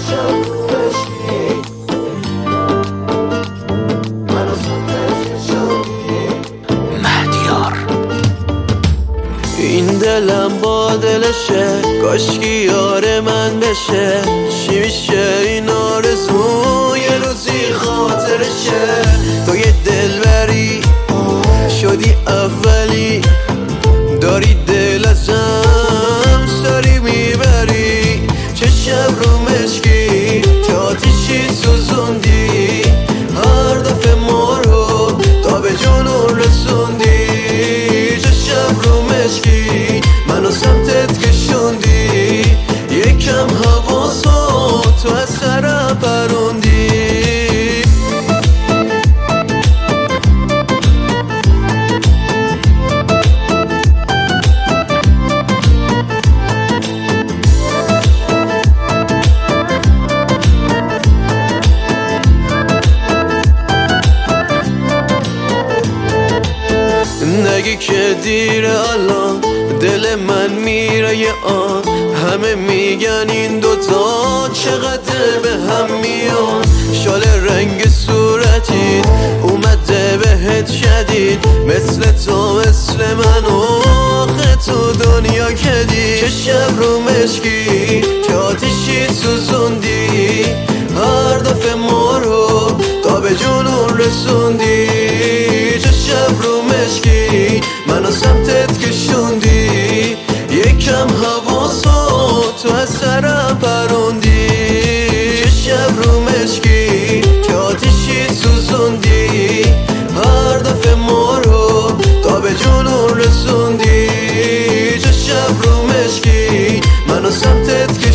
این دلم با دلشه، کاشکی یار من بشه. چی میشه این آرزو یه روزی خاطرشه. تو یه دلبری شدی اولی، داری دل ازم سری میبری. چه شب رو مشکی که آتیشی سوزوندی، هر دفعه ما رو تا به جنون رسوندی. چه شب رو مشکی منو سمتت کشوندی، یکم حواسا تو از سرم پروندی. نگی که دیره الان، دل من میره یه آن. همه میگن این دوتا چقدر به هم میان. شال رنگ صورتید اومده بهت شدید، مثل تو مثل من آخه تو دنیا کدید. چه شب رو مشکی که آتیشی سوزوندی، هر دفعه ما رو تا به جنون رسوندی. چه شب رو مشکی منو سمتت کشوندی، یکم حواسا تو از سرم پروندی. چه شب رو مشکی که آتیشی سوزوندی، هر دفعه ما رو تا به جنون رسوندی. چه شب رو مشکی منو سمتت